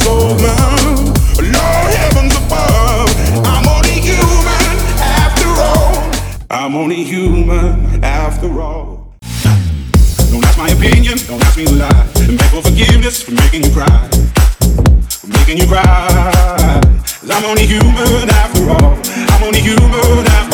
woman. Lord heavens above, I'm only human after all. I'm only human after all. Don't ask my opinion, don't ask me to lie. And beg for forgiveness for making you cry. For making you cry. 'Cause I'm only human after all. I'm only human after all.